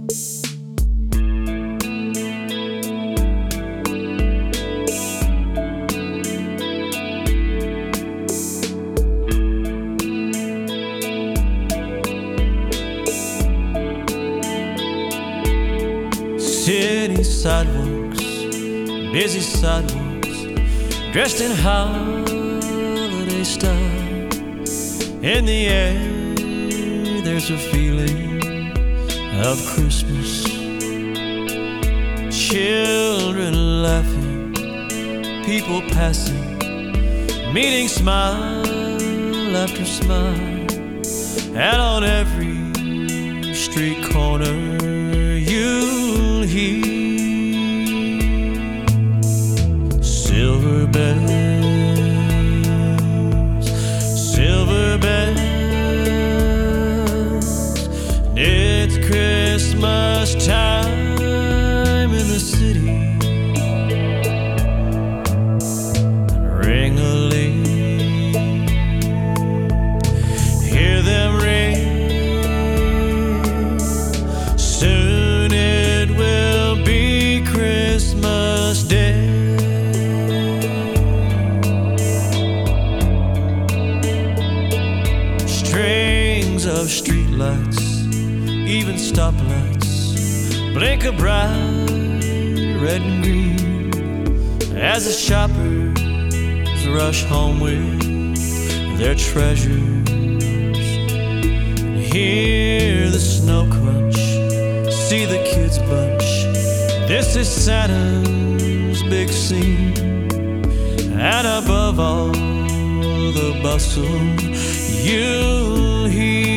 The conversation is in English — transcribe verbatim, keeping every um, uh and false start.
City sidewalks, busy sidewalks, dressed in holiday style. In the air, there's a feeling of Christmas. Children laughing, people passing, meeting smile after smile. And on every street corner you'll hear silver bells, silver bells. It's Christmas time in the city. Ring-a-ling, hear them ring. Soon it will be Christmas Day. Strings of streetlights, even stoplights, blink a bright red and green as the shoppers rush home with their treasures. And hear the snow crunch, see the kids bunch. This is Santa's big scene. And above all the bustle, you'll hear